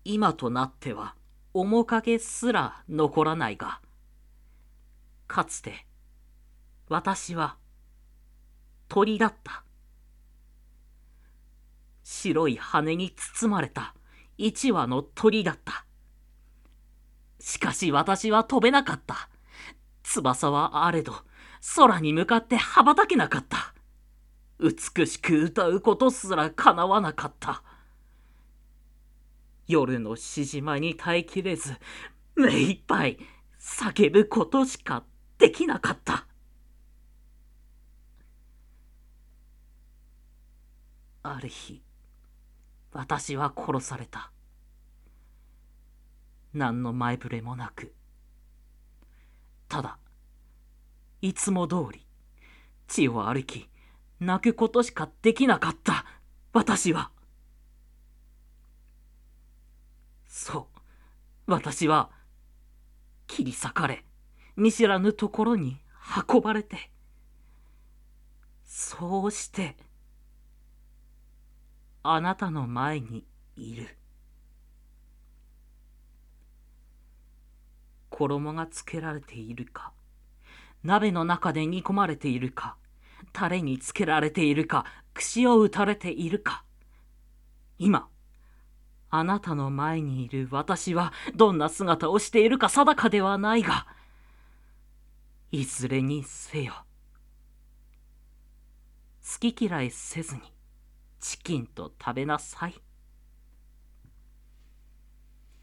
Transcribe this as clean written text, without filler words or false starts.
今となっては面影すら残らないが、かつて私は鳥だった。白い羽に包まれた一羽の鳥だった。しかし私は飛べなかった。翼はあれど空に向かって羽ばたけなかった。美しく歌うことすら叶わなかった。夜のしじまに耐えきれず、目いっぱい叫ぶことしかできなかった。ある日、私は殺された。何の前触れもなく、ただ、いつも通り、地を歩き、泣くことしかできなかった、私は。そう、私は、切り裂かれ、見知らぬところに運ばれて、そうして、あなたの前にいる。衣がつけられているか、鍋の中で煮込まれているか、タレにつけられているか、串を打たれているか。今、あなたの前にいる私はどんな姿をしているか定かではないが、いずれにせよ、好き嫌いせずにチキンと食べなさい。